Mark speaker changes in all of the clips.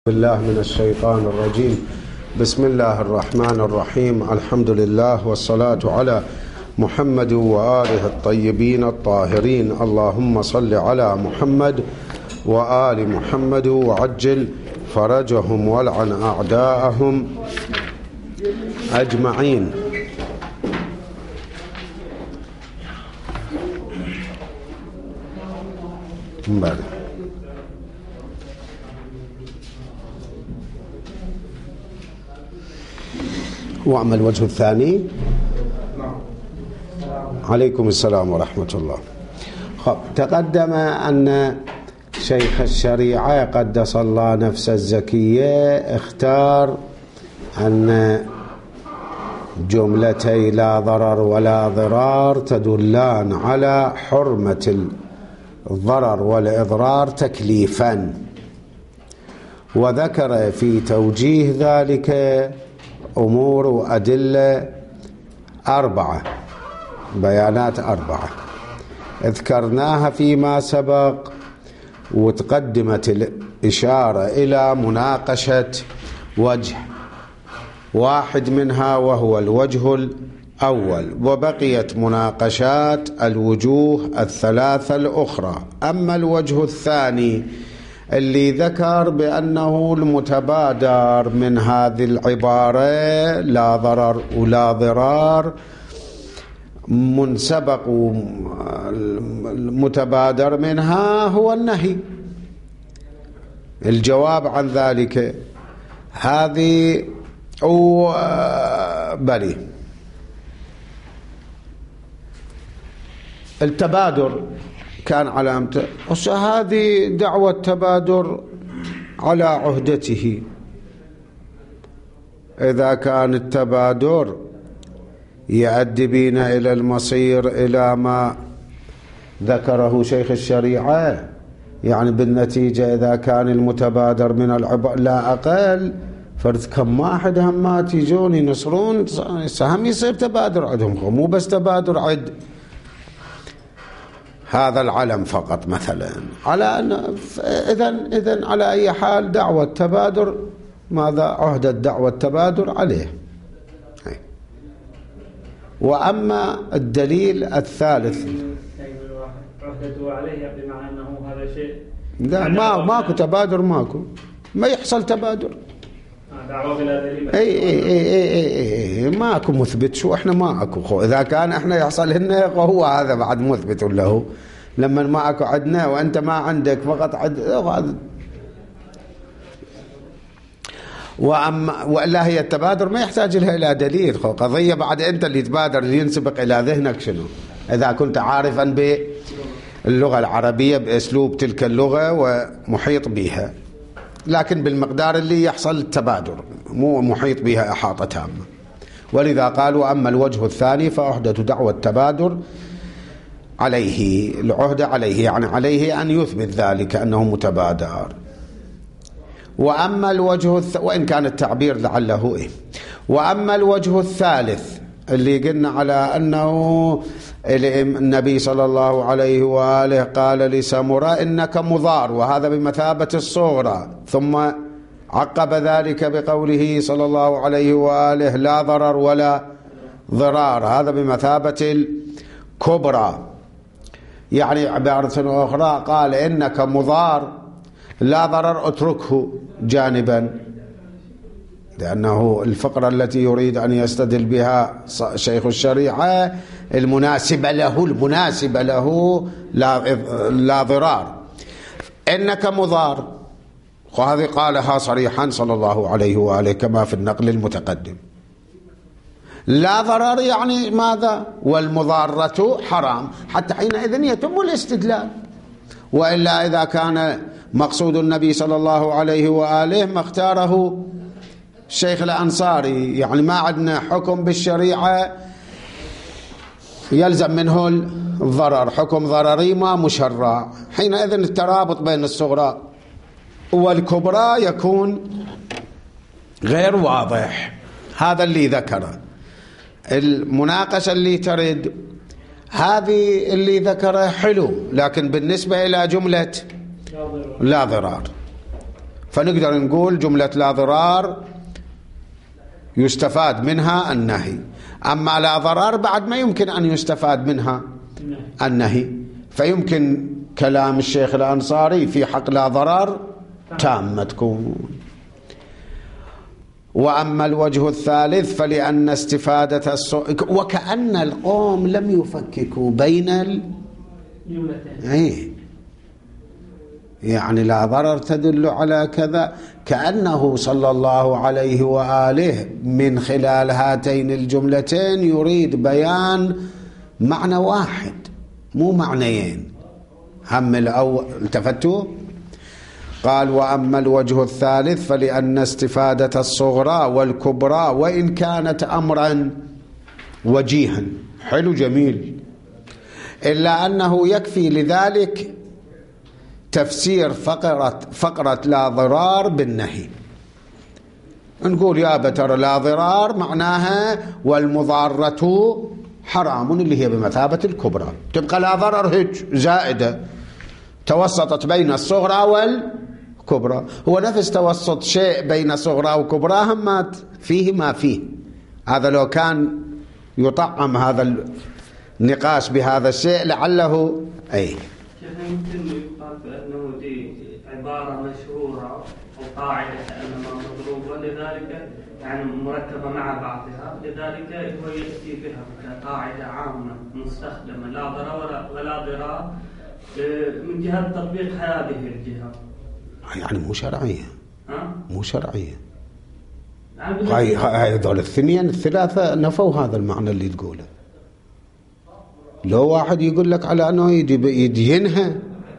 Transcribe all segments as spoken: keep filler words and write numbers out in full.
Speaker 1: بالله من الشيطان الرجيم. بسم الله الرحمن الرحيم. الحمد لله والصلاة على محمد وآله الطيبين الطاهرين. اللهم صل على محمد وآل محمد وعجل فرجهم والعن أعداءهم أجمعين. مبارك. وأما الوجه الثاني. عليكم السلام ورحمة الله. خب تقدم أن شيخ الشريعة قدس الله نفسه الزكية اختار أن جملتي لا ضرر ولا ضرار تدلان على حرمة الضرر والإضرار تكليفا، وذكر في توجيه ذلك أمور وأدلة أربعة، بيانات أربعة ذكرناها فيما سبق، وتقدمت الإشارة إلى مناقشة وجه واحد منها وهو الوجه الأول، وبقيت مناقشات الوجوه الثلاثة الأخرى. أما الوجه الثاني اللي ذكر بأنه المتبادر من هذه العبارة لا ضرر ولا ضرار منسبق، المتبادر منها هو النهي. الجواب عن ذلك هذه بلي التبادر كان علامته، هذه دعوة تبادر على عهدته. إذا كان التبادر يؤدي بنا إلى المصير إلى ما ذكره شيخ الشريعة، يعني بالنتيجة إذا كان المتبادر من العباد لا أقل فرد كم واحد همات يجون ينصرون سهم يصير تبادر عندهم، مو بس تبادر عد هذا العلم فقط مثلا. على أن إذن إذن على أي حال دعوة تبادر، ماذا عهدة دعوة تبادر عليه. وأما الدليل الثالث
Speaker 2: عهدته عليه بمعنى أنه هذا شيء
Speaker 1: لا ما ماكو تبادر، ماكو ما يحصل تبادر.
Speaker 2: دعوة بلا دليل.
Speaker 1: اي اي اي اي اي ماكو مثبت. شو احنا ماكو خو اذا كان احنا يحصل لنا هو هذا بعد مثبت له، لما ماكو عندنا وانت ما عندك فقط عد هذا. واما والا هي التبادر ما يحتاج لها الى دليل، خو قضيه بعد انت اللي تبادر اللي ينسبق الى ذهنك شنو، اذا كنت عارفا باللغه العربيه باسلوب تلك اللغه ومحيط بها، لكن بالمقدار اللي يحصل التبادر، مو محيط بها إحاطة تامة. ولذا قالوا أما الوجه الثاني فعهدة دعوة التبادر عليه، العهدة عليه يعني عليه أن يثبت ذلك أنه متبادر. وأما الوجه الث... وإن كان التعبير لعله إيه. وأما الوجه الثالث اللي قلنا على أنه النبي صلى الله عليه وآله قال لسمرة إنك مضار، وهذا بمثابة الصغرى، ثم عقب ذلك بقوله صلى الله عليه وآله لا ضرر ولا ضرار، هذا بمثابة الكبرى. يعني عبارة أخرى قال إنك مضار لا ضرر اتركه جانبا، لأنه الفقرة التي يريد أن يستدل بها شيخ الشريعة المناسبة له المناسبة له لا, لا ضرار. إنك مضار، وهذه قالها صريحا صلى الله عليه وآله كما في النقل المتقدم. لا ضرر يعني ماذا؟ والمضارة حرام، حتى حينئذ يتم الاستدلال. وإلا إذا كان مقصود النبي صلى الله عليه وآله ما اختاره الشيخ الأنصاري، يعني ما عندنا حكم بالشريعة يلزم منه الضرر، حكم ضرري ما مشرع، حينئذ الترابط بين الصغرى والكبرى يكون غير واضح. هذا اللي ذكره. المناقشة اللي ترد هذه اللي ذكره حلو، لكن بالنسبة إلى جملة لا ضرار فنقدر نقول جملة لا ضرار يستفاد منها النهي. أما لا ضرر بعد ما يمكن أن يستفاد منها النهي، فيمكن كلام الشيخ الأنصاري في حق لا ضرر تامة تكون. وأما الوجه الثالث فلأن استفادة الصوت، وكأن القوم لم يفككوا بين الجملتين، يعني لا ضرر تدل على كذا، كأنه صلى الله عليه وآله من خلال هاتين الجملتين يريد بيان معنى واحد مو معنيين. هم الأول التفتوا. قال وأما الوجه الثالث فلأن استفادة الصغرى والكبرى وإن كانت أمرا وجيها، حلو جميل، إلا أنه يكفي لذلك تفسير فقرة, فقرة لا ضرار بالنهي. نقول يا بتر لا ضرار معناها والمضارة حرام، اللي هي بمثابة الكبرى، تبقى لا ضرر هج زائدة توسطت بين الصغرى والكبرى. هو نفس توسط شيء بين صغرى وكبرى هم فيه ما فيه. هذا لو كان يطعم هذا النقاش بهذا الشيء لعله أي
Speaker 2: يمكن يقال بأنه دي عبارة مشهورة أو قاعدة أنما مضروبة، لذلك يعني مركبة مع بعضها، لذلك هو يأتي بها كقاعدة عامة مستخدمة لا ضرر ولا ضرار من جهة تطبيق هذه الجهة،
Speaker 1: يعني مو شرعية.
Speaker 2: ها؟ مو
Speaker 1: شرعية. هاي هاي هذول الاثنين الثلاثة نفوا هذا المعنى اللي تقوله. لو واحد يقول لك على أنه يدينها،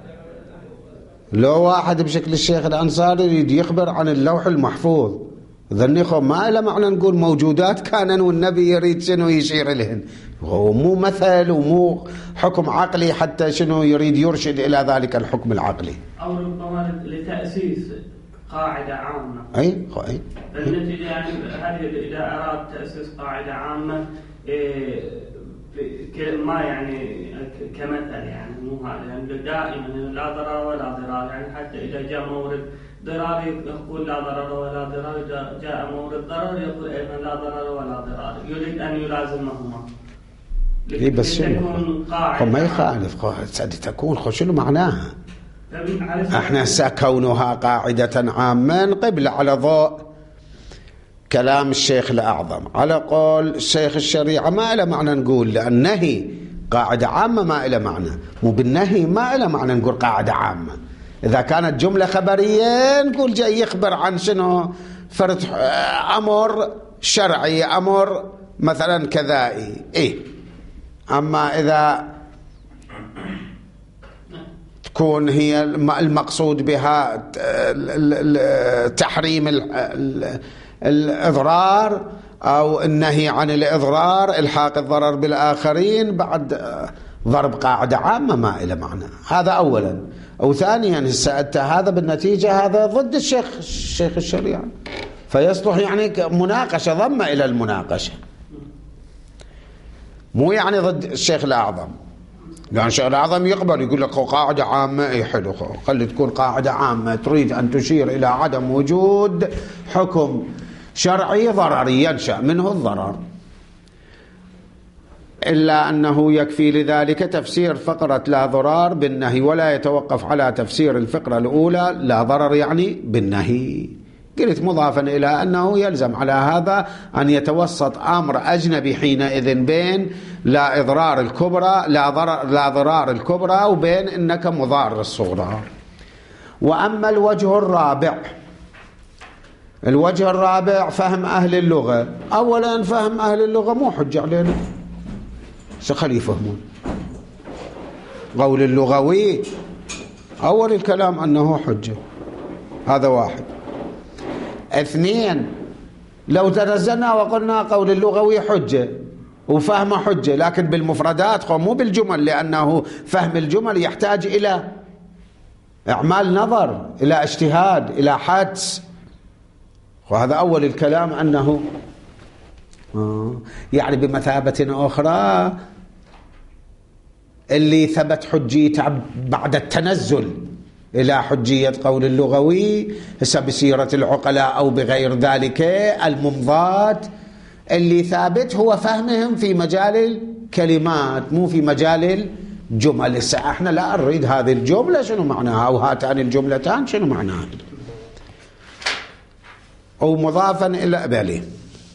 Speaker 1: لو واحد بشكل الشيخ الأنصاري يريد يخبر عن اللوح المحفوظ، ذنخوا ما له معنى نقول موجودات كانن والنبي يريد شنو يشير لهن، هو مو مثل ومو حكم عقلي حتى شنو يريد يرشد إلى ذلك الحكم العقلي،
Speaker 2: أو ربما لتأسيس قاعدة عامة.
Speaker 1: أي أي
Speaker 2: بالنتيجة يعني هذه إذا أراد تأسيس قاعدة عامة إيه ما يعني كمثل، يعني مو هذا يعني دائما لا ضرر ولا ضرار، يعني حتى إذا جاء مورد ضرار يقول لا ضرر ولا ضرار، إذا جاء مورد ضرر يقول أيضا لا ضرر ولا ضرار، يريد أن يلازمهما.
Speaker 1: إيه بس شنو؟ ما يخالف تكون شنو معناها؟ احنا هسه كونها قاعدة عامة قبل على ضوء كلام الشيخ الأعظم على قول الشيخ الشريعة ما له معنى نقول لأن النهي قاعدة عامة ما له معنى، مو بالنهي ما له معنى نقول قاعدة عامة. إذا كانت جملة خبرية نقول جاي يخبر عن شنو فرد أمر شرعي، أمر مثلا كذائي إيه. أما إذا تكون هي المقصود بها تحريم الإضرار أو النهي عن الإضرار، إلحاق الضرر بالآخرين، بعد ضرب قاعدة عامة ما إلى معنى. هذا أولا. أو ثانيا سألت هذا بالنتيجة هذا ضد الشيخ الشيخ الشريعة، فيصلح يعني مناقشة ضم إلى المناقشة، مو يعني ضد الشيخ الأعظم. يعني الشيخ الأعظم يقبل يقول لك قاعدة عامة اي حلو، خلي تكون قاعدة عامة تريد أن تشير إلى عدم وجود حكم شرعي ضرري ينشأ منه الضرر، إلا أنه يكفي لذلك تفسير فقرة لا ضرار بالنهي، ولا يتوقف على تفسير الفقرة الأولى لا ضرر يعني بالنهي. قلت مضافا إلى أنه يلزم على هذا أن يتوسط أمر أجنبي حينئذ بين لا إضرار الكبرى لا ضرر لا ضرار الكبرى وبين إنك مضار الصغرى. وأما الوجه الرابع، الوجه الرابع فهم أهل اللغة. أولا فهم أهل اللغة مو حجة علينا، سخلي يفهمون قول اللغوي أول الكلام أنه حجة، هذا واحد. اثنين لو تنزلنا وقلنا قول اللغوي حجة وفهم حجة، لكن بالمفردات مو بالجمل، لأنه فهم الجمل يحتاج إلى إعمال نظر، إلى اجتهاد، إلى حدس. وهذا أول الكلام أنه يعني بمثابة أخرى اللي ثبت حجيته بعد التنزل إلى حجية قول اللغوي هسه بسيرة العقلاء أو بغير ذلك. الممضات اللي ثابت هو فهمهم في مجال الكلمات مو في مجال الجمل. هسه احنا لا نريد هذه الجملة شنو معناها أو هاتان الجملتان شنو معناها، أو مضافا إلى بالي.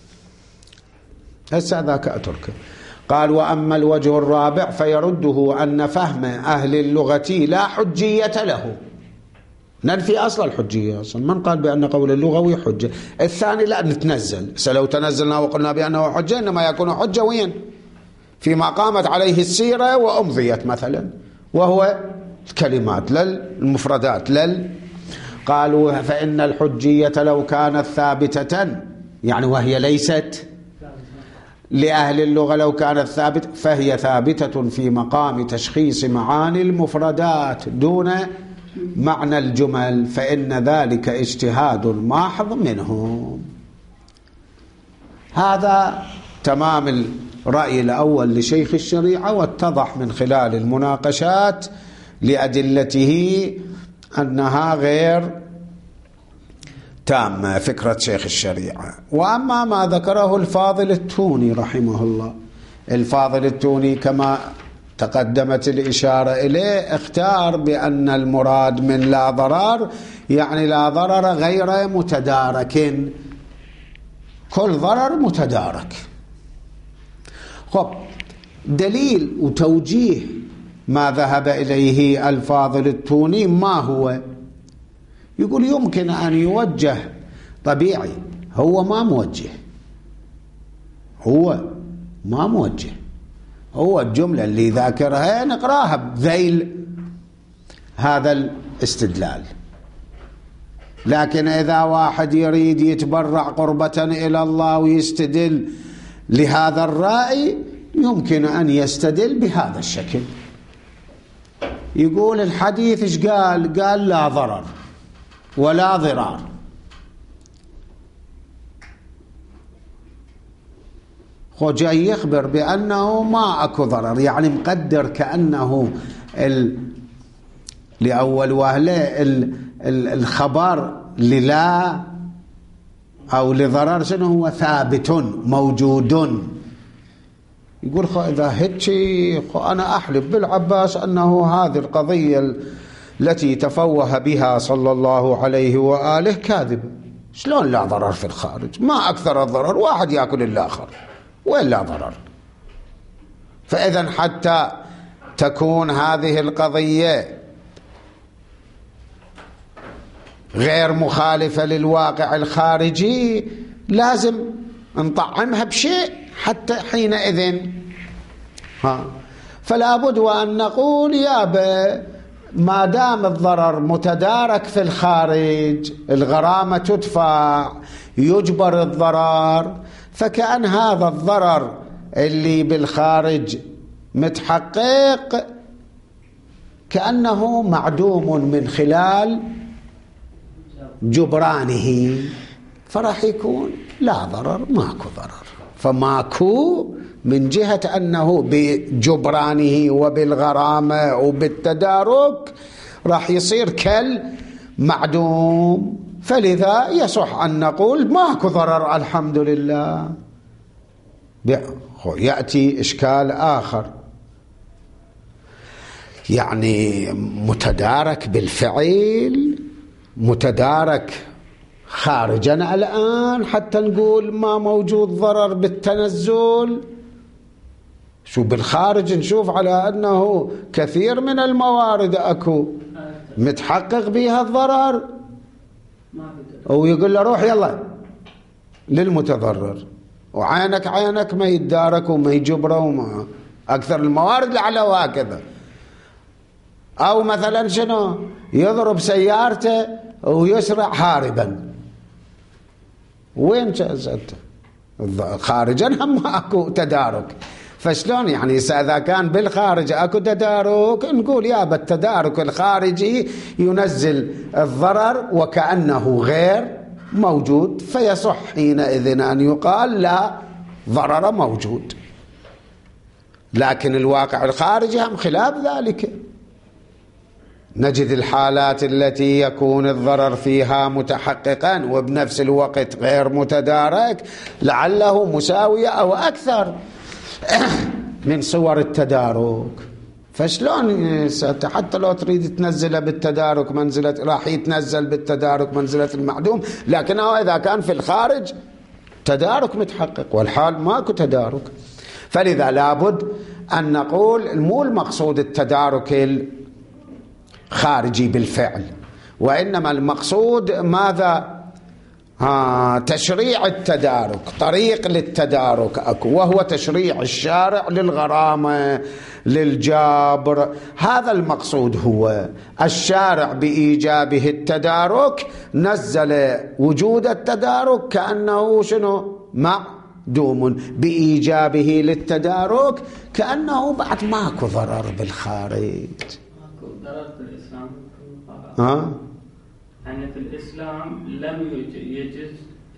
Speaker 1: هسه ذاك أتركه. قال وأما الوجه الرابع فيرده أن فهم أهل اللغة لا حجية له. ننفي أصل الحجية أصلا، من قال بأن قول اللغوي حجة. الثاني لا نتنزل، سلو تنزلنا وقلنا بأنه حجة إنما يكون حجة وين؟ فيما قامت عليه السيرة وأمضيت مثلا، وهو الكلمات للمفردات لل. قالوا فإن الحجية لو كانت ثابتة يعني وهي ليست لأهل اللغة، لو كانت ثابتة فهي ثابتة في مقام تشخيص معاني المفردات دون معنى الجمل، فإن ذلك اجتهاد محض منهم. هذا تمام الرأي الأول لشيخ الشريعة، واتضح من خلال المناقشات لأدلته أنها غير تامة فكرة شيخ الشريعة. وأما ما ذكره الفاضل التوني رحمه الله، الفاضل التوني كما تقدمت الإشارة إليه اختار بأن المراد من لا ضرر يعني لا ضرر غير متدارك، كل ضرر متدارك. خب دليل وتوجيه ما ذهب إليه الفاضل التوني ما هو؟ يقول يمكن أن يوجه طبيعي، هو ما موجه، هو ما موجه، هو الجملة اللي ذاكرها نقراها بذيل هذا الاستدلال. لكن إذا واحد يريد يتبرع قربة إلى الله ويستدل لهذا الرأي يمكن أن يستدل بهذا الشكل. يقول الحديث إيش قال؟ قال لا ضرر ولا ضرار. هو جاي يخبر بأنه ما أكو ضرر، يعني مقدر كأنه ال... لأول وهلة ال... ال... الخبر للا أو لضرر شنو هو؟ ثابت موجود. يقول خو إذا هيك خو أنا أحلف بالعباس أنه هذه القضية التي تفوه بها صلى الله عليه وآله كاذبة. شلون لا ضرر في الخارج؟ ما أكثر الضرر، واحد يأكل الآخر، وين لا ضرر؟ فإذا حتى تكون هذه القضية غير مخالفة للواقع الخارجي لازم نطعمها بشيء حتى حينئذ. ها فلا بد وأن نقول يا ما دام الضرر متدارك في الخارج، الغرامة تدفع، يجبر الضرر، فكأن هذا الضرر اللي بالخارج متحقق كأنه معدوم من خلال جبرانه، فراح يكون لا ضرر، ماكو ضرر. فماكو من جهة أنه بجبرانه وبالغرامة وبالتدارك راح يصير كالمعدوم، فلذا يصح أن نقول ماكو ضرر الحمد لله. يأتي إشكال آخر، يعني متدارك بالفعل، متدارك خارجا الآن حتى نقول ما موجود ضرر بالتنزل. شو بالخارج نشوف على أنه كثير من الموارد أكو متحقق بها الضرر، ويقول له روح يلا للمتضرر، وعينك عينك ما يتدارك وما يجبره وما أكثر الموارد لعله وهكذا. أو مثلا شنو يضرب سيارته ويسرع هاربا، وين جازت خارجا هم اكو تدارك. فشلون يعني إذا كان بالخارج اكو تدارك نقول يا بالتدارك الخارجي ينزل الضرر وكأنه غير موجود، فيصح حينئذ أن يقال لا ضرر موجود. لكن الواقع الخارجي هم خلاف ذلك، نجد الحالات التي يكون الضرر فيها متحققا وبنفس الوقت غير متدارك لعله مساوية أو أكثر من صور التدارك. فشلون حتى لو تريد تنزله بالتدارك منزلة، راح يتنزل بالتدارك منزلة المعدوم، لكنه إذا كان في الخارج تدارك متحقق والحال ماكو تدارك. فلذا لابد أن نقول مو المقصود التدارك الخارجي بالفعل، وإنما المقصود ماذا؟ آه تشريع التدارك، طريق للتدارك أكو، وهو تشريع الشارع للغرامة للجابر. هذا المقصود، هو الشارع بإيجابه التدارك نزل وجود التدارك كأنه شنو؟ معدوم، بإيجابه للتدارك كأنه بعد ماكو ضرر بالخارج.
Speaker 2: ماكو ضرر في الإسلام.
Speaker 1: ها؟
Speaker 2: يعني في الإسلام لم يجز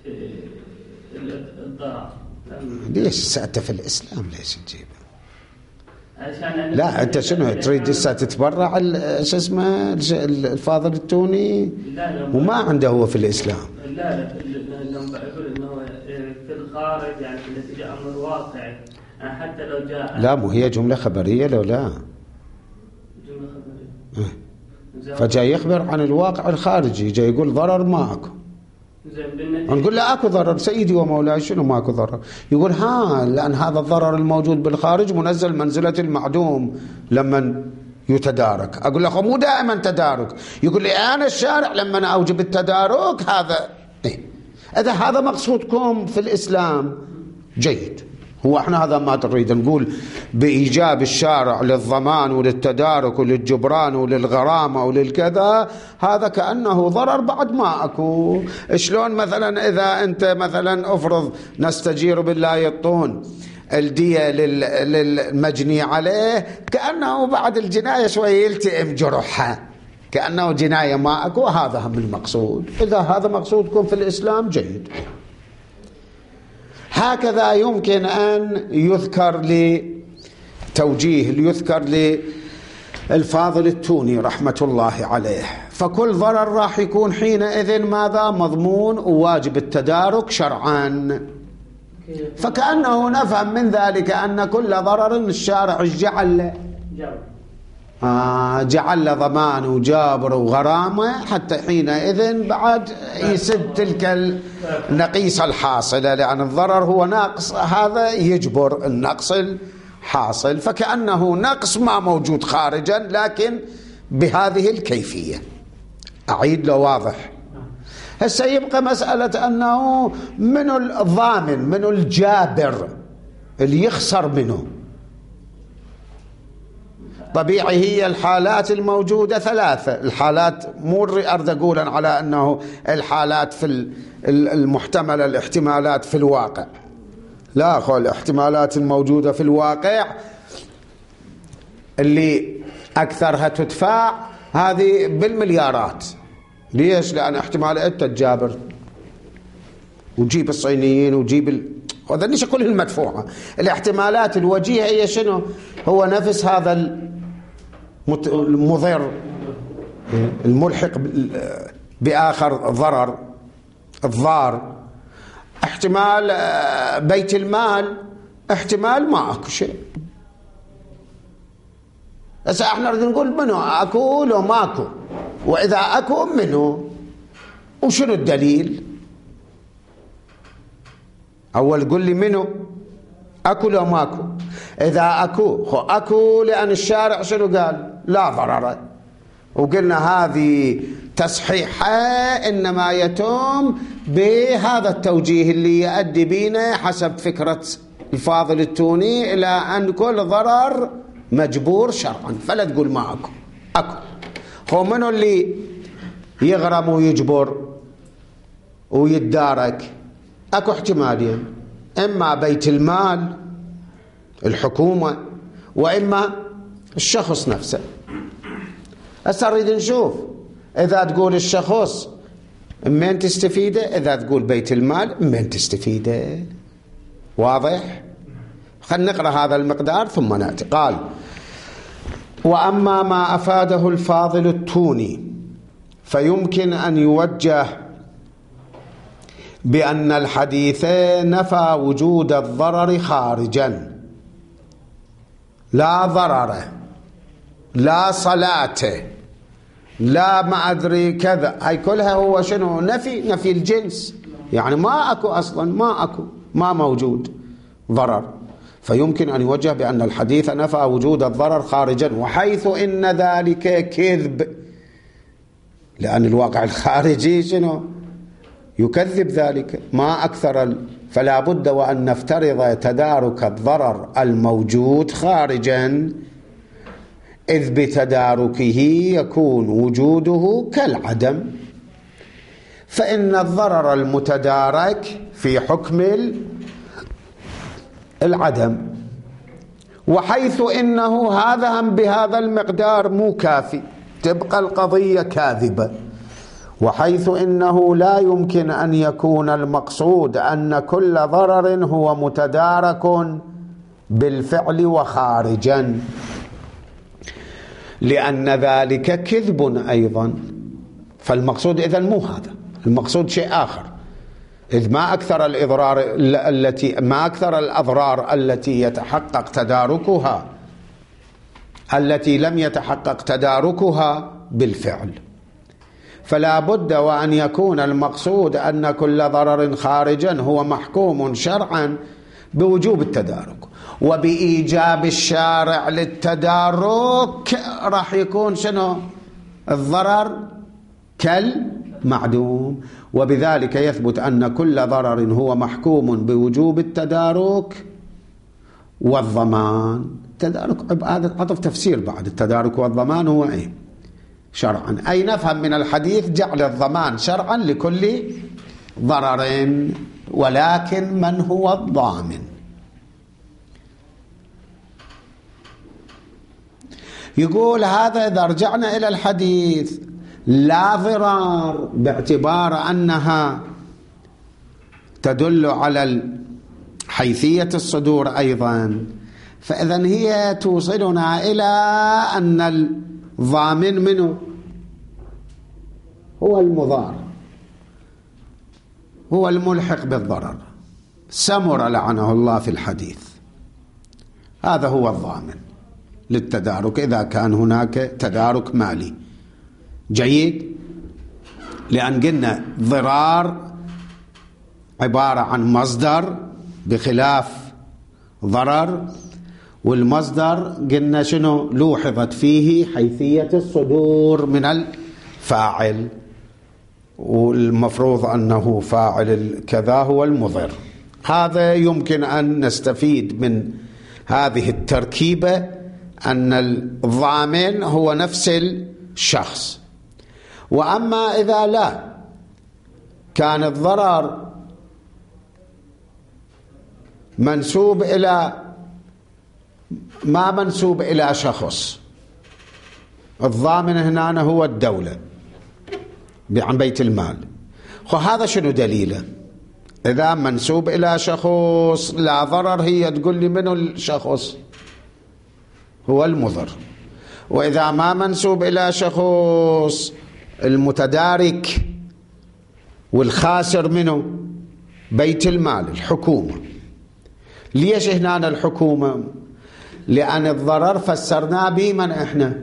Speaker 2: الضرر.
Speaker 1: ليش سأت في الإسلام ليش تجيبه؟
Speaker 2: عشان
Speaker 1: لا أنت شنو تريد لسه تتبرع شو اسمه الفاضل التوني؟
Speaker 2: لا لا
Speaker 1: وما عنده هو في الإسلام.
Speaker 2: لا لا لما بقول إنه في الخارج يعني التي جاء أمر واقع حتى لو جاء.
Speaker 1: لا مو هي جملة خبرية لو لا؟
Speaker 2: جملة خبرية.
Speaker 1: فجاي يخبر عن الواقع الخارجي، جاي يقول ضرر ماكو. نقول له اكو ضرر سيدي ومولاي، شنو ماكو ضرر؟ يقول ها لان هذا الضرر الموجود بالخارج منزل منزله المعدوم لما يتدارك. اقول له مو دائما تدارك. يقول لي انا الشارع لما اوجب التدارك هذا إيه؟ اذا هذا مقصودكم في الاسلام جيد، هو احنا هذا ما نريد نقول بإيجاب الشارع للضمان وللتدارك وللجبران وللغرامة وللكذا، هذا كأنه ضرر بعد ما أكو. شلون مثلا إذا أنت مثلا أفرض نستجير بالله يطون الدية للمجني عليه، كأنه بعد الجناية شوية يلتئم جرحها، كأنه جناية ما أكو. هذا هم المقصود. إذا هذا مقصودكم في الإسلام جيد. هكذا يمكن أن يذكر لتوجيه ليذكر للفاضل التوني رحمة الله عليه. فكل ضرر راح يكون حينئذ ماذا؟ مضمون وواجب التدارك شرعا. فكأنه نفهم من ذلك أن كل ضرر الشارع جعل آه جعل ضمان وجابر وغرامة حتى حينئذ بعد يسد تلك النقيصة الحاصلة، لأن الضرر هو ناقص، هذا يجبر النقص الحاصل. فكأنه نقص ما موجود خارجا لكن بهذه الكيفية. أعيد له واضح. هسه يبقى مسألة أنه من الضامن من الجابر اللي يخسر منه. طبيعي هي الحالات الموجودة ثلاثة. الحالات مو أريد أقول على أنه الحالات في المحتملة الاحتمالات في الواقع، لا أخو الاحتمالات الموجودة في الواقع اللي أكثرها تدفع هذه بالمليارات. ليش؟ لأن احتمال أنت تجابر وجيب الصينيين وجيب ال... وذنيش كلها المدفوعة. الاحتمالات الوجيهة هي شنو؟ هو نفس هذا المضر الملحق بآخر ضرر الضار. احتمال بيت المال، احتمال ما اكو شيء. هسه احنا نريد نقول منو اكو لو ماكو، واذا اكو منو وشنو الدليل؟ اول قل لي منو اكو لو ماكو. اذا اكو خو اكو لان الشارع شنو قال؟ لا ضرر. وقلنا هذه تصحيحها انما يتم بهذا التوجيه اللي يؤدي بينا حسب فكرة الفاضل التوني الى ان كل ضرر مجبور شرعا. فلا تقول ما اكو، اكو. هو منو اللي يغرم ويجبر ويتدارك؟ اكو احتمالين، اما بيت المال الحكومة واما الشخص نفسه. هسه نريد نشوف اذا تقول الشخص من تستفيده، اذا تقول بيت المال من تستفيده. واضح؟ خلينا نقرأ هذا المقدار ثم نأتي. قال وأما ما أفاده الفاضل التوني فيمكن أن يوجه بأن الحديث نفى وجود الضرر خارجا، لا ضرر، لا صلاة، لا ما أدري كذا، هاي كلها هو شنو؟ نفي، نفي الجنس، يعني ما أكو أصلا، ما أكو، ما موجود ضرر. فيمكن أن يوجه بأن الحديث نفى وجود الضرر خارجا، وحيث إن ذلك كذب، لأن الواقع الخارجي شنو؟ يكذب ذلك، ما أكثر ال... فلا بد وأن نفترض تدارك الضرر الموجود خارجا، إذ بتداركه يكون وجوده كالعدم. فإن الضرر المتدارك في حكم العدم، وحيث إنه هذا هم بهذا المقدار مو كافي، تبقى القضية كاذبة. وحيث إنه لا يمكن أن يكون المقصود أن كل ضرر هو متدارك بالفعل وخارجا، لأن ذلك كذب أيضا. فالمقصود إذن مو هذا، المقصود شيء آخر، إذ ما أكثر الإضرار التي ما أكثر الأضرار التي يتحقق تداركها التي لم يتحقق تداركها بالفعل. فلا بد وأن يكون المقصود أن كل ضرر خارجا هو محكوم شرعا بوجوب التدارك، وبإيجاب الشارع للتدارك راح يكون شنو؟ الضرر كالمعدوم. وبذلك يثبت أن كل ضرر هو محكوم بوجوب التدارك والضمان. التدارك هذا عطف تفسير بعد، التدارك والضمان هو ايه؟ شرعا، أي نفهم من الحديث جعل الضمان شرعا لكل ضرر، ولكن من هو الضامن؟ يقول هذا إذا رجعنا إلى الحديث لا ضرار، باعتبار أنها تدل على حيثية الصدور أيضا، فإذن هي توصلنا إلى أن الضامن منه هو المضار، هو الملحق بالضرر. سمر لعنه الله في الحديث، هذا هو الضامن للتدارك إذا كان هناك تدارك مالي. جيد، لأن قلنا ضرار عبارة عن مصدر بخلاف ضرر، والمصدر قلنا شنو؟ لوحظت فيه حيثية الصدور من الفاعل، والمفروض أنه فاعل كذا هو المضر. هذا يمكن أن نستفيد من هذه التركيبة أن الضامن هو نفس الشخص. وأما إذا لا كان الضرر منسوب إلى ما منسوب إلى شخص، الضامن هنا هو الدولة عن بيت المال، وهذا شنو دليله؟ إذا منسوب إلى شخص لا ضرر، هي تقول لي منو الشخص؟ هو المضر. وإذا ما منسوب إلى شخص، المتدارك والخاسر منه بيت المال، الحكومة. ليش هنا الحكومة؟ لأن الضرر فسرناه بمن إحنا؟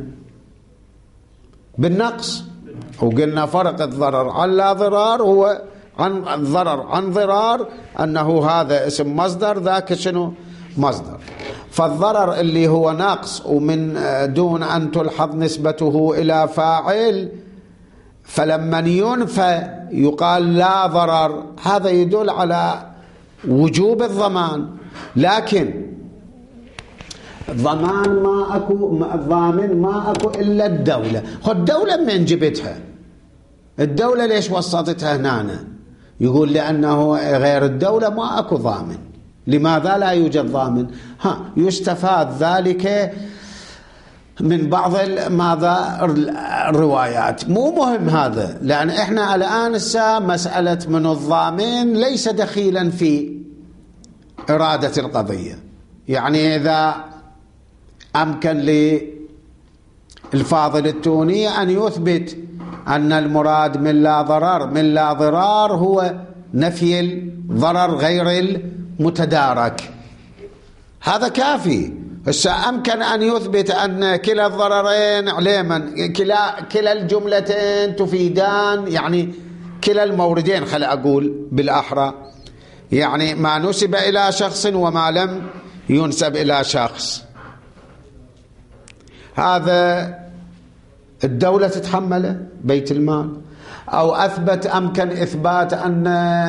Speaker 1: بالنقص، وقلنا فرق الضرر عن لا ضرار هو عن الضرر عن ضرار أنه هذا اسم مصدر، ذاك شنو؟ مصدر. فالضرر اللي هو نقص ومن دون أن تلحظ نسبته إلى فاعل، فلما ينفى يقال لا ضرر، هذا يدل على وجوب الضمان. لكن ضمان ما أكو، الضامن ما أكو إلا الدولة. خو الدولة من جبتها؟ الدولة ليش وسطتها هنا؟ يقول لأنه غير الدولة ما أكو ضامن. لماذا لا يوجد ضامن؟ ها يستفاد ذلك من بعض ماذا الروايات. مو مهم هذا، لأن إحنا الآن الساعة مسألة من الضامن ليس دخيلا في إرادة القضية. يعني إذا أمكن الفاضل التوني أن يثبت أن المراد من لا ضرر من لا ضرار هو نفي الضرر غير المتدارك، هذا كافي. أمكن أن يثبت أن كلا الضررين عليما، كلا كلا الجملتين تفيدان، يعني كلا الموردين، خل أقول بالأحرى، يعني ما نسب إلى شخص وما لم ينسب إلى شخص، هذا الدولة تتحمله بيت المال. أو أثبت أمكن إثبات أن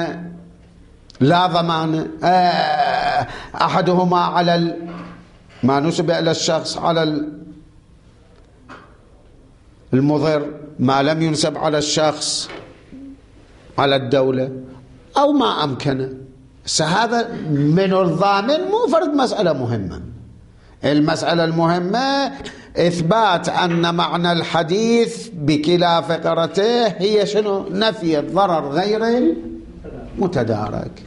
Speaker 1: لا ضمان أحدهما على ما نسب إلى الشخص على المضر، ما لم ينسب على الشخص على الدولة، أو ما أمكنه. هذا من الضامن مو فرد مسألة مهمة. المسألة المهمة إثبات أن معنى الحديث بكلا فقرته هي شنو؟ نفي الضرر غير المتدارك.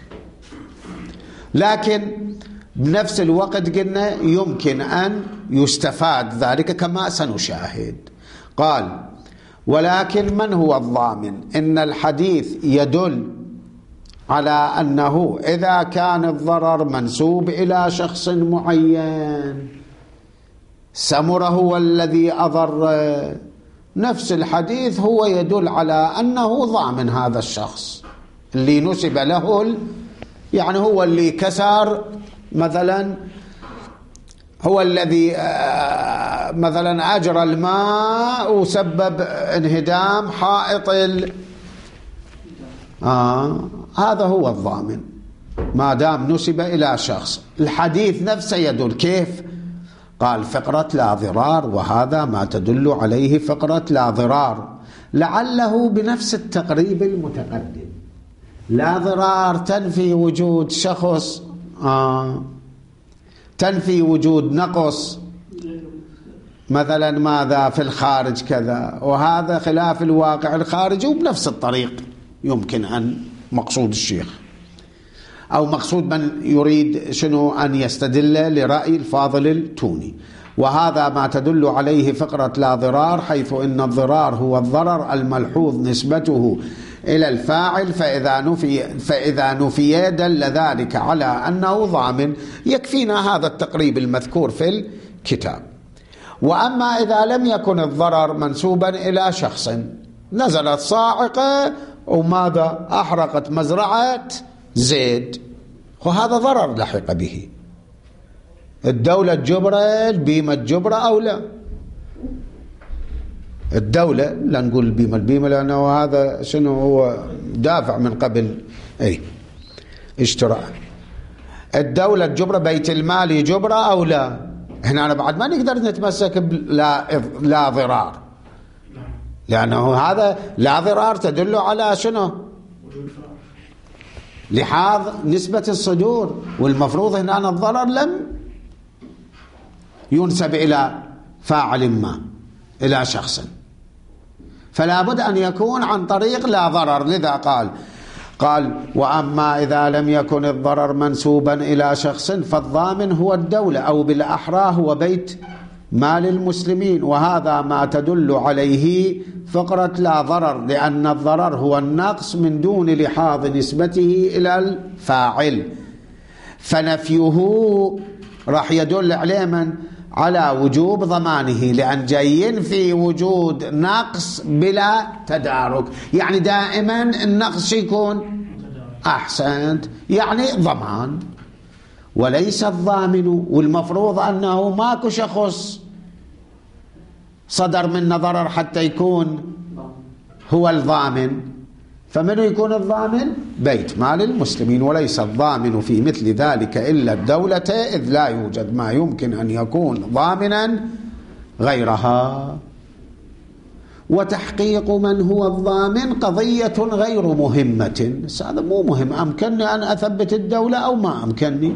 Speaker 1: لكن بنفس الوقت قلنا يمكن أن يستفاد ذلك كما سنشاهد. قال: ولكن من هو الضامن؟ إن الحديث يدل على أنه إذا كان الضرر منسوب إلى شخص معين سمر هو الذي أضر، نفس الحديث هو يدل على أنه ضامن هذا الشخص اللي نسب له، يعني هو اللي كسر مثلا، هو الذي مثلا أجرى الماء وسبب انهدام حائط ال... آه هذا هو الضامن ما دام نسب إلى شخص. الحديث نفسه يدل كيف؟ قال: فقرة لا ضرار، وهذا ما تدل عليه فقرة لا ضرار، لعله بنفس التقريب المتقدم. لا ضرار تنفي وجود شخص، آه تنفي وجود نقص مثلا ماذا في الخارج كذا، وهذا خلاف الواقع الخارجي، وبنفس الطريق يمكن أن مقصود الشيخ أو مقصود من يريد شنو أن يستدل لرأي الفاضل التوني. وهذا ما تدل عليه فقرة لا ضرار، حيث إن الضرار هو الضرر الملحوظ نسبته إلى الفاعل، فإذا نفي, فإذا نفي دل ذلك على أنه ضامن. يكفينا هذا التقريب المذكور في الكتاب. وأما إذا لم يكن الضرر منسوبا إلى شخص، نزلت صاعقة وماذا أحرقت مزرعة زيد، وهذا ضرر لحق به، الدولة جبرة البيمة جبرة أو لا؟ الدولة لا نقول البيمة البيمة لأنه هذا شنو هو دافع من قبل أي اشتراء. الدولة جبرة، بيت المال جبرة أو لا؟ هنا أنا بعد ما نقدر نتمسك بلا لا ضرار، لأنه هذا لا ضرار تدل على شنو؟ لحاظ نسبة الصدور، والمفروض هنا أن الضرر لم ينسب إلى فاعل ما، إلى شخص، فلا بد أن يكون عن طريق لا ضرر. لذا قال قال وأما إذا لم يكن الضرر منسوبا إلى شخص فالضامن هو الدولة، أو بالأحرى هو بيت مال المسلمين، وهذا ما تدل عليه فقرة لا ضرر، لأن الضرر هو النقص من دون لحاظ نسبته إلى الفاعل، فنفيه راح يدل عليه من على وجوب ضمانه، لأن جايين في وجود نقص بلا تدارك، يعني دائما النقص يكون أحسنت، يعني ضمان وليس الضامن. والمفروض أنه ماكو شخص صدر منه ضرر حتى يكون هو الضامن، فمنه يكون الضامن؟ بيت مال المسلمين، وليس الضامن في مثل ذلك إلا الدولة، إذ لا يوجد ما يمكن أن يكون ضامنا غيرها. وتحقيق من هو الضامن قضية غير مهمة. هذا مو مهم، أمكنني أن أثبت الدولة أو ما أمكنني،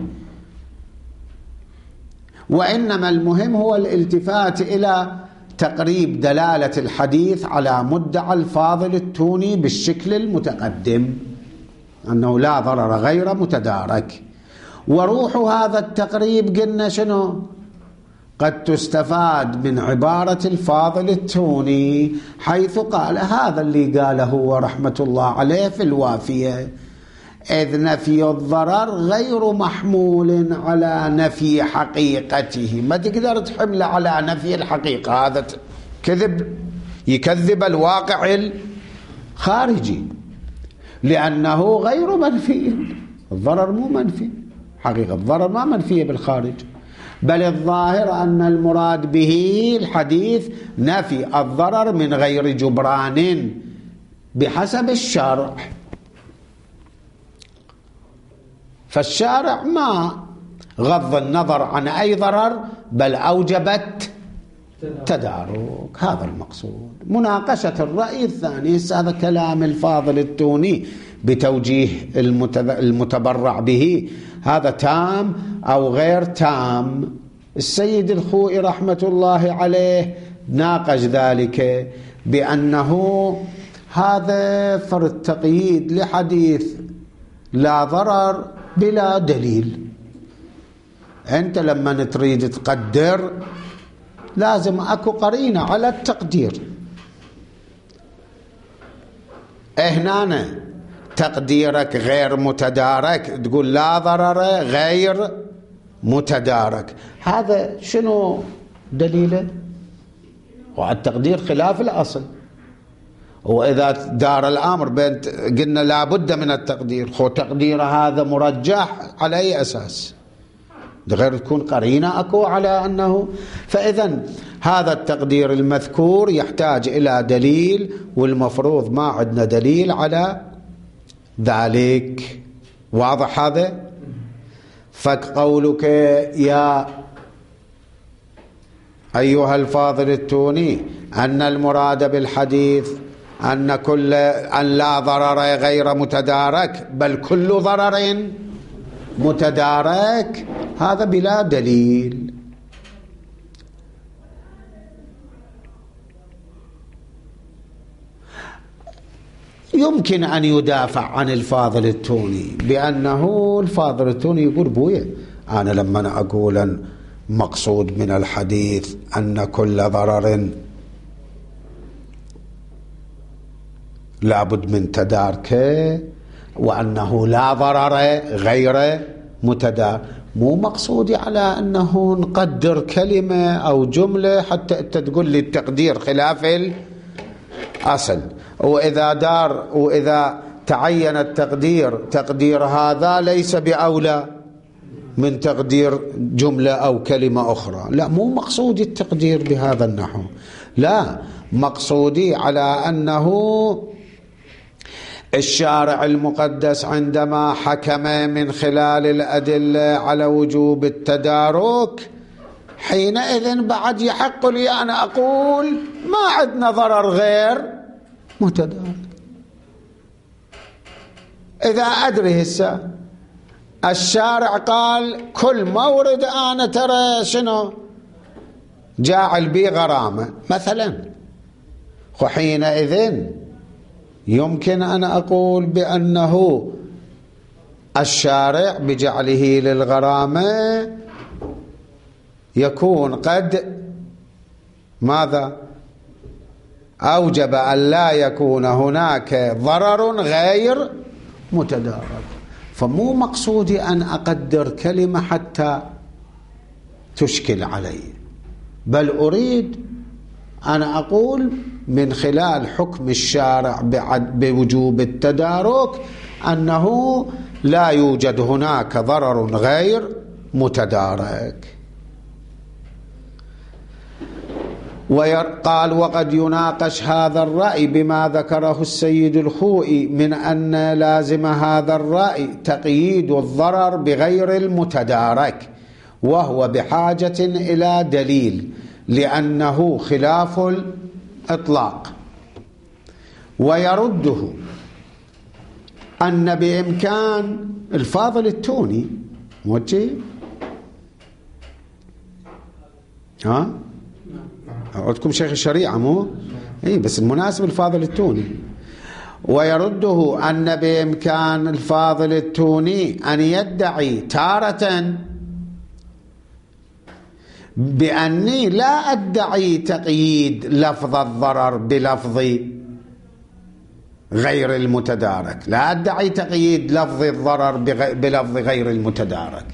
Speaker 1: وإنما المهم هو الالتفات إلى تقريب دلالة الحديث على مدعى الفاضل التوني بالشكل المتقدم، أنه لا ضرر غير متدارك. وروح هذا التقريب قلنا شنو؟ قد تستفاد من عبارة الفاضل التوني حيث قال هذا اللي قاله ورحمة الله عليه في الوافية: إذ نفي الضرر غير محمول على نفي حقيقته. ما تقدر تحمل على نفي الحقيقة، هذا كذب، يكذب الواقع الخارجي، لأنه غير منفي. الضرر مو منفي، حقيقة الضرر ما منفية بالخارج، بل الظاهر أن المراد به الحديث نفي الضرر من غير جبران بحسب الشارع. فالشارع ما غض النظر عن أي ضرر، بل أوجبت تدارك. هذا المقصود. مناقشة الرأي الثاني، هذا كلام الفاضل التوني بتوجيه المتبرع به، هذا تام أو غير تام. السيد الخوئي رحمة الله عليه ناقش ذلك بأنه هذا فرض تقييد لحديث لا ضرر بلا دليل. أنت لما تريد تقدر لازم أكو قرينة على التقدير. هنا تقديرك غير متدارك، تقول لا ضرر غير متدارك، هذا شنو دليله؟ والتقدير خلاف الأصل. وإذا دار الأمر بين قلنا لا بد من التقدير، خو تقدير هذا مرجح على أي أساس؟ غير تكون قرينة أكو على أنه. فإذا هذا التقدير المذكور يحتاج إلى دليل، والمفروض ما عندنا دليل على ذلك. واضح هذا؟ فقولك يا أيها الفاضل التوني أن المراد بالحديث أن كل أن لا ضرر غير متدارك، بل كل ضرر متدارك، هذا بلا دليل. يمكن أن يدافع عن الفاضل التوني بأنه الفاضل التوني يقول بويا أنا لما أنا أقول مقصود من الحديث أن كل ضرر لابد من تداركه، وأنه لا ضرر غير متدارك، مو مقصودي على أنه نقدر كلمة أو جملة حتى أنت تقول لي التقدير خلاف الأصل. وإذا دار وإذا تعين التقدير تقدير هذا ليس بأولى من تقدير جملة أو كلمة أخرى. لا، مو مقصودي التقدير بهذا النحو، لا، مقصودي على أنه الشارع المقدس عندما حكم من خلال الأدلة على وجوب التدارك، حينئذ بعد يحق لي أنا أقول ما عندنا ضرر غير متدارك. إذا أدري هسه الشارع قال كل مورد أنا ترى شنو جاعل بي غرامة مثلا، وحينئذ يمكن أنا أقول بأنه الشارع بجعله للغرامة يكون قد ماذا أوجب أن لا يكون هناك ضرر غير متدارك. فمو مقصودي أن أقدر كلمة حتى تشكل علي، بل أريد أنا أقول من خلال حكم الشارع بوجوب التدارك أنه لا يوجد هناك ضرر غير متدارك. وقال وقد يناقش هذا الرأي بما ذكره السيد الخوئي من أن لازم هذا الرأي تقييد الضرر بغير المتدارك، وهو بحاجة إلى دليل لأنه خلاف الإطلاق. ويرده أن بإمكان الفاضل التوني موجه ها عندكم شيخ الشريعة مو اي بس المناسب الفاضل التوني. ويرده أن بإمكان الفاضل التوني أن يدعي تارة بأني لا أدعي تقييد لفظ الضرر بلفظ غير المتدارك، لا أدعي تقييد لفظ الضرر بلفظ غير المتدارك،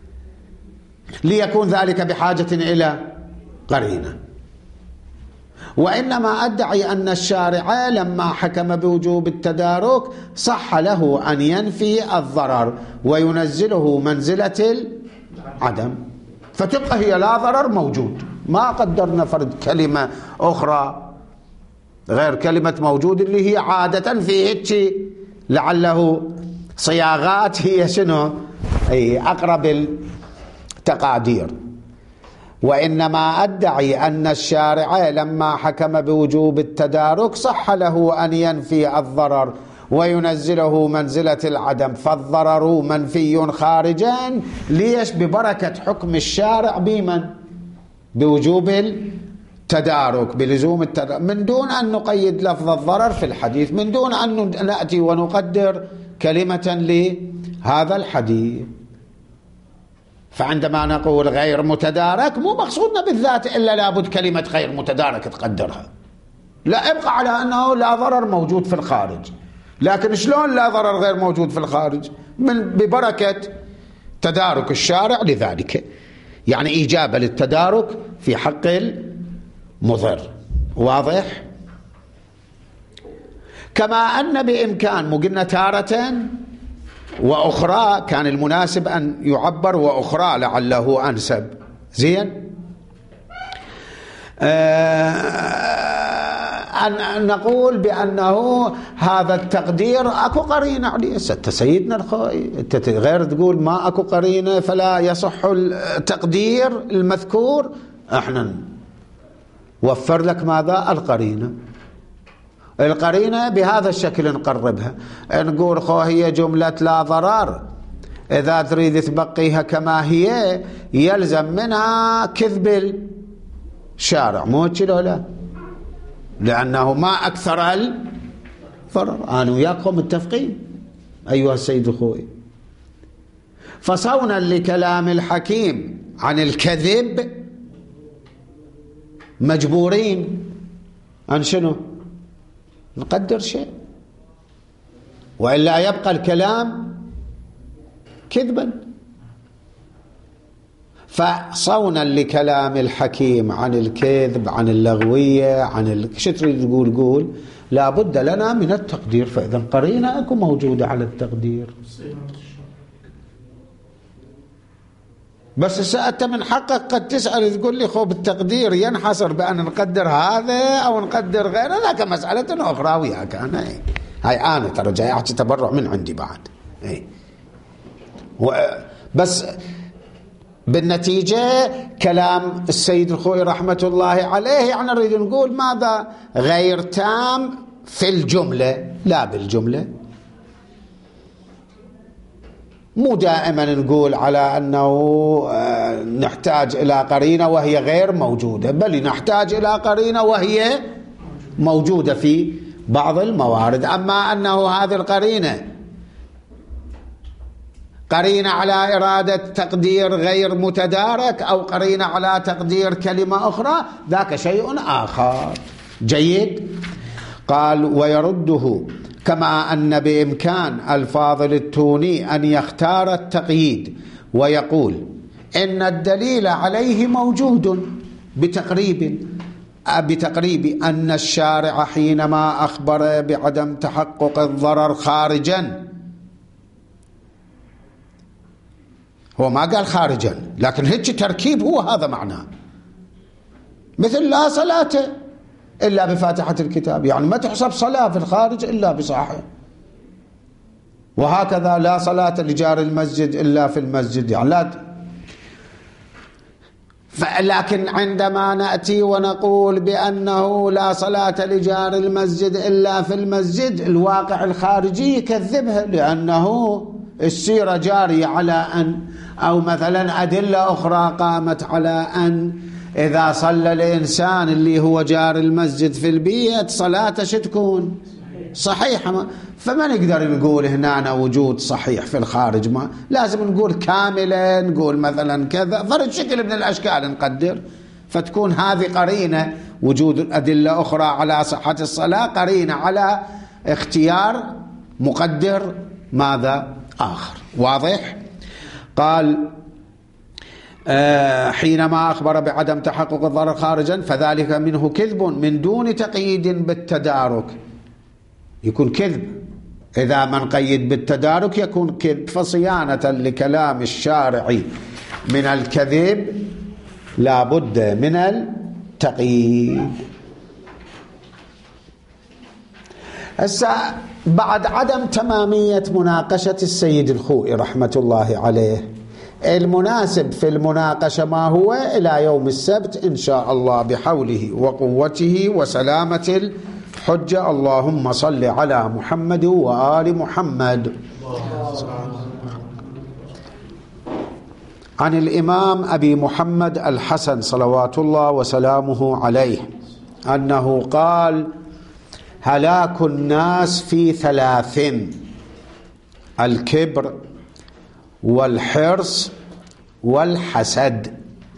Speaker 1: ليكون ذلك بحاجة إلى قرينة. وإنما أدعي أن الشارع لما حكم بوجوب التدارك صح له أن ينفي الضرر وينزله منزلة العدم، فتبقى هي لا ضرر موجود، ما قدرنا فرد كلمة أخرى غير كلمة موجود اللي هي عادة في هيك لعله صياغات هي شنو أي أقرب التقادير. وإنما أدعي أن الشارع لما حكم بوجوب التدارك صح له أن ينفي الضرر وينزله منزلة العدم، فالضرر منفي خارجا. ليش؟ ببركة حكم الشارع بمن؟ بوجوب التدارك، بلزوم التدارك، من دون أن نقيد لفظ الضرر في الحديث، من دون أن نأتي ونقدر كلمة لهذا الحديث. فعندما نقول غير متدارك مو مقصودنا بالذات إلا لابد كلمة غير متدارك تقدرها، لا، ابقى على أنه لا ضرر موجود في الخارج. لكن شلون لا ضرر غير موجود في الخارج؟ من ببركة تدارك الشارع لذلك، يعني إيجاب للتدارك في حق المضر. واضح؟ كما أن بإمكان، مو قلنا تارة وأخرى كان المناسب أن يعبر وأخرى لعله أنسب. زين، أن نقول بأنه هذا التقدير أكو قرينة عليه. سيدنا الخوي غير تقول ما أكو قرينة فلا يصح التقدير المذكور، احنا وفر لك ماذا؟ القرينة. القرينة بهذا الشكل نقربها، نقول خو هي جملة لا ضرر، إذا تريد تبقيها كما هي يلزم منها كذب الشارع، مو كذا لا، لأنه ما أكثر الضرر. أنا وياكم متفقين أيها السيد الخوي. فصونا لكلام الحكيم عن الكذب مجبورين أن شنو؟ نقدر شيء، وإلا يبقى الكلام كذبا. فصونا لكلام الحكيم عن الكذب، عن اللغوية، عن ال... شو تريد تقول؟ قول لا بد لنا من التقدير، فإذا قرينة أكو موجودة على التقدير. بس سألت من حقك قد تسأل تقول لي خو بالتقدير ينحصر بأن نقدر هذا أو نقدر غيره، ذاك مسألة أخرى وياك. أنا هاي أنا ترى جاي أحكي تبرع من عندي بعد. اي بس بالنتيجة كلام السيد الخوي رحمة الله عليه يعني نريد نقول ماذا؟ غير تام في الجملة لا بالجملة. مو دائما نقول على أنه نحتاج إلى قرينة وهي غير موجودة، بل نحتاج إلى قرينة وهي موجودة في بعض الموارد. أما أنه هذه القرينة قرينة على إرادة تقدير غير متدارك أو قرينة على تقدير كلمة أخرى، ذاك شيء آخر. جيد. قال ويرده كما أن بإمكان الفاضل التوني أن يختار التقييد ويقول إن الدليل عليه موجود بتقريب بتقريب أن الشارع حينما أخبر بعدم تحقق الضرر خارجا، هو ما قال خارجا لكن هيك تركيب هو هذا معناه، مثل لا صلاة إلا بفاتحة الكتاب، يعني ما تحسب صلاة في الخارج إلا بصحيح، وهكذا لا صلاة لجار المسجد إلا في المسجد، يعني لا. لكن عندما نأتي ونقول بأنه لا صلاة لجار المسجد إلا في المسجد، الواقع الخارجي يكذبها، لأنه السيرة جارية على أن، أو مثلا أدلة أخرى قامت على أن إذا صلى الإنسان اللي هو جار المسجد في البيت صلاته شو تكون؟ صحيحة، فما نقدر نقول هنا وجود صحيح في الخارج، ما لازم نقول كاملة، نقول مثلا كذا، فرد شكل من الأشكال نقدر، فتكون هذه قرينة وجود أدلة أخرى على صحة الصلاة، قرينة على اختيار مقدر ماذا آخر. واضح؟ قال آه حينما أخبر بعدم تحقق الضرر خارجا فذلك منه كذب من دون تقييد بالتدارك، يكون كذب، إذا من قيد بالتدارك يكون كذب. فصيانة لكلام الشارع من الكذب لا بد من التقييد. هسه بعد عدم تمامية مناقشة السيد الخوئي رحمة الله عليه، المناسب في المناقشة ما هو؟ إلى يوم السبت إن شاء الله بحوله وقوته وسلامة الحجة. اللهم صل على محمد وآل محمد. عن الإمام أبي محمد الحسن صلوات الله وسلامه عليه أنه قال: هلاك الناس في ثلاث: الكبر والحرص والحسد.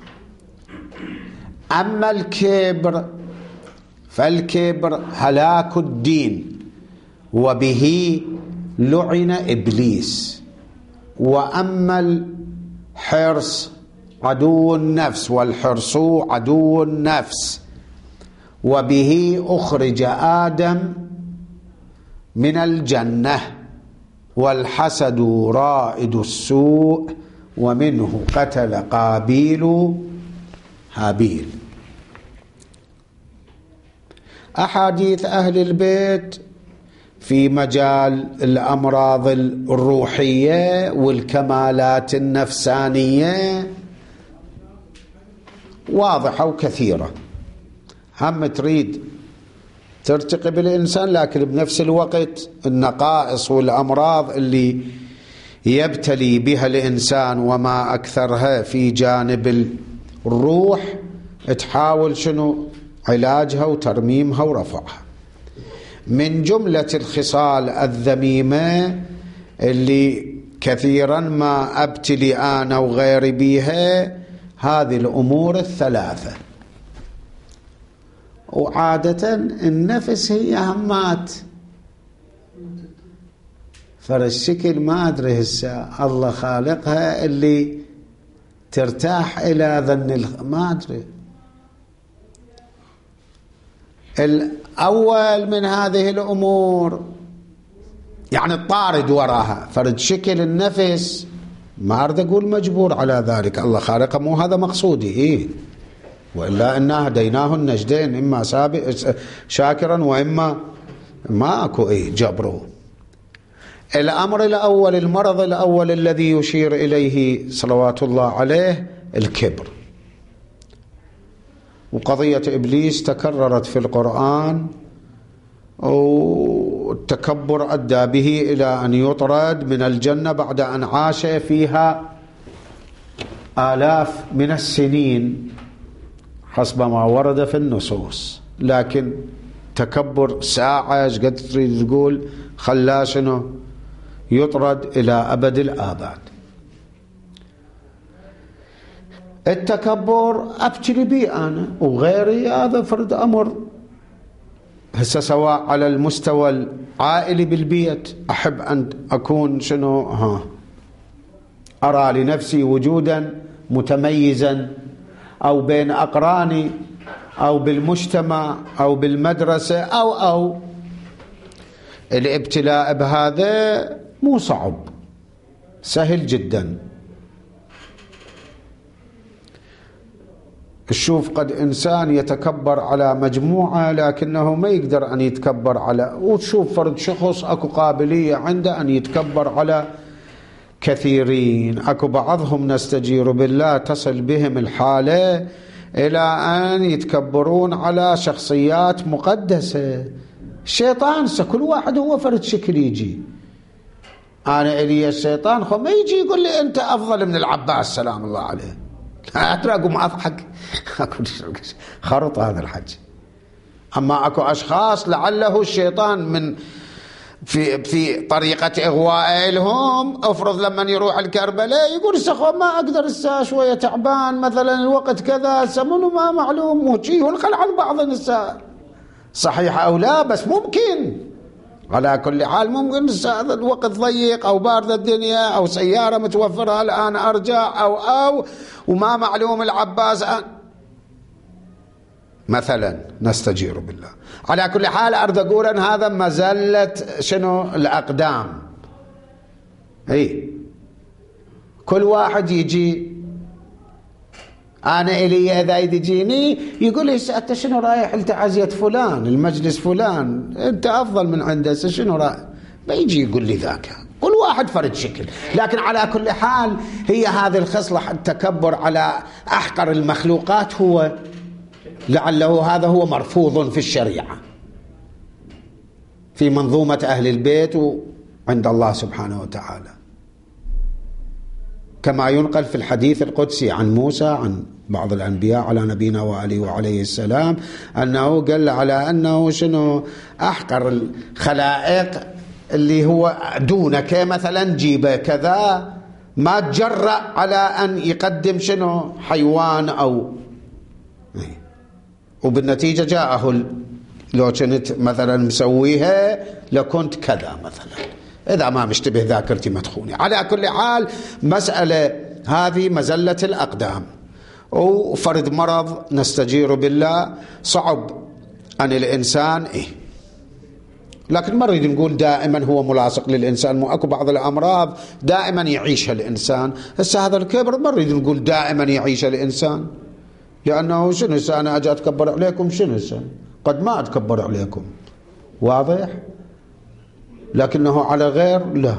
Speaker 1: أما الكبر فالكبر هلاك الدين وبه لعن إبليس، وأما الحرص عدو النفس، والحرص عدو النفس وبه أخرج آدم من الجنة، والحسد رائد السوء ومنه قتل قابيل هابيل. أحاديث أهل البيت في مجال الأمراض الروحية والكمالات النفسانية واضحة وكثيرة، هم تريد ترتقي بالإنسان، لكن بنفس الوقت النقائص والأمراض اللي يبتلي بها الإنسان وما أكثرها في جانب الروح تحاول شنو علاجها وترميمها ورفعها. من جملة الخصال الذميمة اللي كثيرا ما أبتلي أنا وغيري بها هذه الأمور الثلاثة. وعادة النفس هي همات، فالشكل ما أدري هسه الله خالقها اللي ترتاح إلى ذن ما أدري. الأول من هذه الأمور يعني الطارد وراها فرد شكل النفس، ما أريد أقول مجبور على ذلك، الله خالقه، مو هذا مقصودي إيه، وإلا إنا هديناه النجدين، إما سابق شاكرا وإما ما أكو إيه جبره. الأمر الأول، المرض الأول الذي يشير إليه صلوات الله عليه الكبر. وقضية إبليس تكررت في القرآن، والتكبر أدى به إلى أن يطرد من الجنة بعد أن عاش فيها آلاف من السنين حسب ما ورد في النصوص، لكن تكبر ساعة قد تريد تقول خلا شنو يطرد إلى أبد الآباد. التكبر أبتلي بي أنا وغيري، هذا فرد أمر هسه سواء على المستوى العائلي بالبيت، أحب أن أكون شنو ها أرى لنفسي وجودا متميزا، أو بين أقراني، أو بالمجتمع، أو بالمدرسة، أو أو الابتلاء بهذا مو صعب، سهل جدا. الشوف قد إنسان يتكبر على مجموعة لكنه ما يقدر أن يتكبر على، وتشوف فرد شخص أكو قابلية عنده أن يتكبر على كثيرين، أكو بعضهم نستجير بالله تصل بهم الحالة إلى أن يتكبرون على شخصيات مقدسة. الشيطان كل واحد هو فرد شكل يجي، أنا إلي الشيطان خو ما يجي يقول لي أنت أفضل من العباس سلام الله عليه، أتراقم أضحك خرط هذا الحج. أما أكو أشخاص لعله الشيطان من في في طريقة إغواء لهم. أفرض لما يروح الكربلاء يقول سخو ما أقدر الساعة شوية تعبان مثلا الوقت كذا سمنه ما معلوم وشي ونخل عن بعض النساء صحيح أو لا بس ممكن على كل حال ممكن هذا الوقت ضيق أو بارد الدنيا أو سيارة متوفرة الآن أرجع أو أو وما معلوم العباس أن مثلا نستجير بالله. على كل حال أريد أقول أن هذا مزلة شنو الأقدام. أي كل واحد يجي أنا إلي إذا يجيني يقول لي أنت شنو رايح لتعزية فلان المجلس فلان أنت أفضل من عنده شنو رايح بيجي يقول لي ذاك كل واحد فرد شكل. لكن على كل حال هي هذه الخصلة التكبر على أحقر المخلوقات هو لعله هذا هو مرفوض في الشريعة في منظومة أهل البيت وعند الله سبحانه وتعالى كما ينقل في الحديث القدسي عن موسى عن بعض الأنبياء على نبينا وآله وعليه السلام أنه قال على أنه شنو أحقر الخلائق اللي هو دونك مثلا جيبه كذا ما تجرأ على أن يقدم شنو حيوان أو وبالنتيجة جاءه لو كنت مثلا مسويها لكنت كذا مثلا إذا ما مشتبه ذاكرتي مدخوني. على كل حال مسألة هذه مزلة الأقدام وفرد مرض نستجير بالله صعب أن الإنسان إيه لكن ما نريد نقول دائما هو ملاصق للإنسان مو أكو بعض الأمراض دائما يعيشها الإنسان. هسه هذا الكبر ما نريد نقول دائما يعيشها الإنسان لأنه شنو أنا أجي أتكبر عليكم شنو قد ما أتكبر عليكم واضح لكنه على غير لا.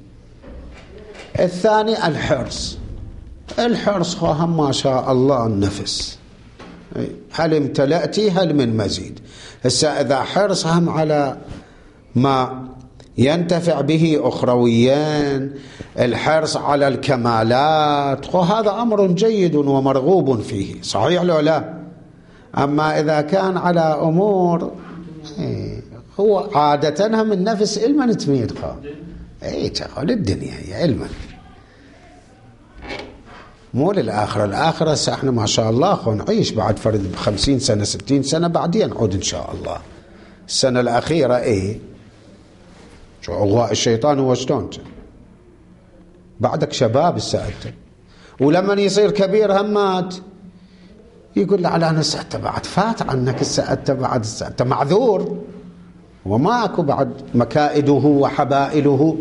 Speaker 1: الثاني الحرص. الحرص هم ما شاء الله النفس هل امتلأتي هل من مزيد. هسه إذا حرص هم على ما ينتفع به أخرويا الحرص على الكمالات وهذا أمر جيد ومرغوب فيه صحيح لو لا. أما إذا كان على أمور هو عادة هم النفس علما تميد قام اي تقول الدنيا هي علما مو للآخرة. الآخرة احنا ما شاء الله خو نعيش بعد فرد بخمسين سنة ستين سنة بعدين نعود إن شاء الله. السنة الأخيرة ايه شو أغواء الشيطان هو شلون بعدك شباب الساعة ولما يصير كبير همات يقول له على أنا الساعة بعد فات عنك الساعة بعد الساعة معذور وماكو بعد مكائده وحبائله.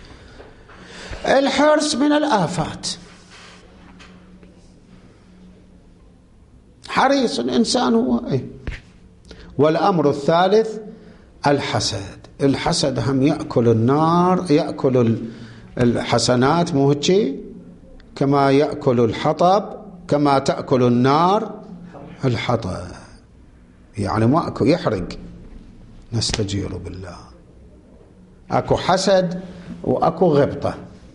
Speaker 1: الحرص من الآفات حريص الإنسان هو إيه. والأمر الثالث الحسد. الحسد هم يأكل النار يأكل الحسنات مو هيك كما يأكل الحطب كما تأكل النار الحطب يعني ما أكو يحرق. نستجير بالله. أكو حسد وأكو غبطة.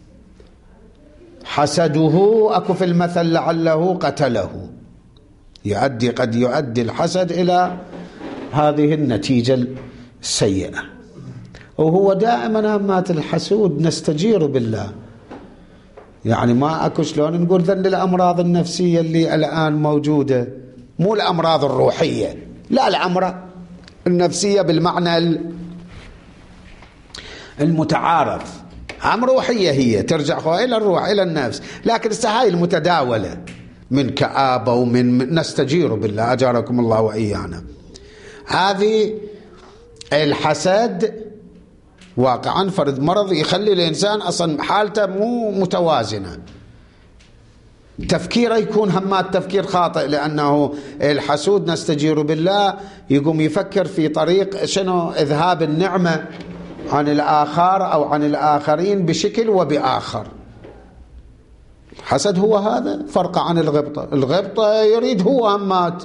Speaker 1: حسده أكو في المثل لعله قتله يؤدي قد يؤدي الحسد إلى هذه النتيجة السيئة وهو دائما مات الحسود نستجير بالله. يعني ما أكو شلون نقول ذن الأمراض النفسية اللي الآن موجودة مو الأمراض الروحية لا الأمراض النفسية بالمعنى المتعارف أم روحية هي ترجع إلى الروح إلى النفس لكن هاي المتداولة من كآبة ومن نستجير بالله أجاركم الله وإيانا. هذه الحسد واقعا فرد مرض يخلي الإنسان أصلا حالته مو متوازنة تفكيره يكون همات تفكير خاطئ لأنه الحسود نستجير بالله يقوم يفكر في طريق شنو إذهاب النعمة عن الآخر أو عن الآخرين بشكل وبآخر. حسد هو هذا فرق عن الغبطة. الغبطة يريد هو همات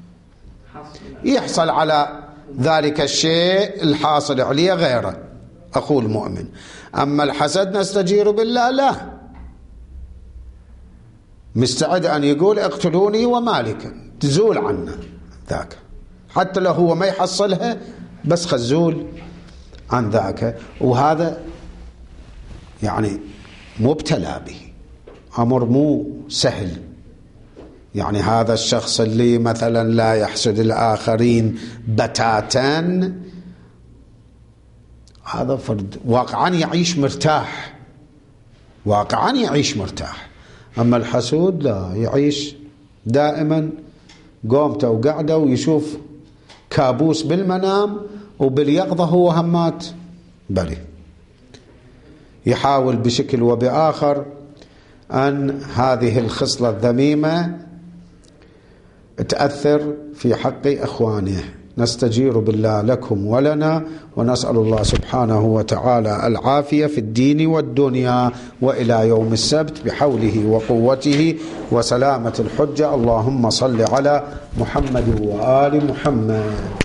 Speaker 1: يحصل على ذلك الشيء الحاصل عليه غيره أخو المؤمن. أما الحسد نستجير بالله لا مستعد أن يقول اقتلوني ومالك تزول عنا ذاك حتى لو هو ما يحصلها بس خزول عن ذاك، وهذا يعني مبتلى به، أمر مو سهل. يعني هذا الشخص اللي مثلا لا يحسد الآخرين بتاتا، هذا فرد واقعا يعيش مرتاح، واقعا يعيش مرتاح. أما الحسود لا، يعيش دائما قومته وقعده، ويشوف كابوس بالمنام وباليقظة هو همات بلي. يحاول بشكل وبآخر أن هذه الخصلة الذميمة تأثر في حق إخوانه. نستجير بالله لكم ولنا، ونسأل الله سبحانه وتعالى العافية في الدين والدنيا، وإلى يوم السبت بحوله وقوته وسلامة الحجة. اللهم صل على محمد وآل محمد.